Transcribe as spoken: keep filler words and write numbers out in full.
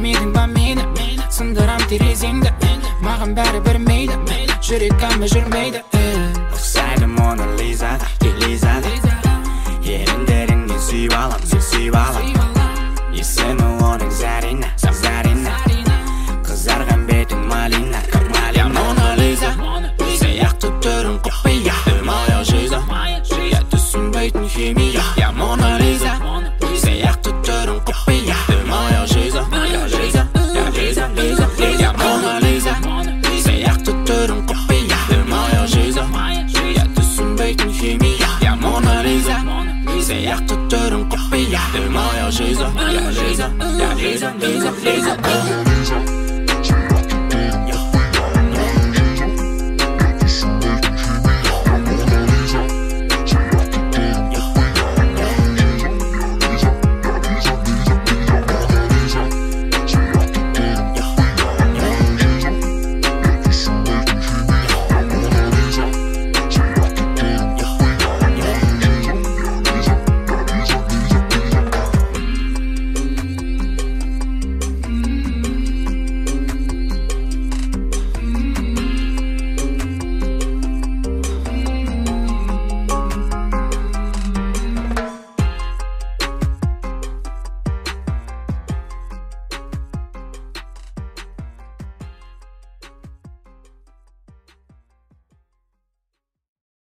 Көрмедің ба мені, сындырам терезеңді. Маған бәрі бір мейді, жүрегім жүрмейді. Ұқсайды Мона Лизаға, Лизаға. Еріндеріңнен сүйіп алам, сүйіп алам. Есімі оның Зарина, Зарина. Қызарған бетің Малина, Малина. Мона Лиза, сияқты түрің құпия. Моя жиза, я түсінбейтін химия. Я Мона Лиза, сияқты түрің құпия. Моя жиза, моя жиза, я Лиза, Лиза, Лиза. Мона Лиза, сияқты түрің құпия. Моя жиза, я түсінбейтін химия. Я Мона Лиза, сияқты түрің құпия. Моя жиза, я Лиза, я Лиза, Лиза, Лиза.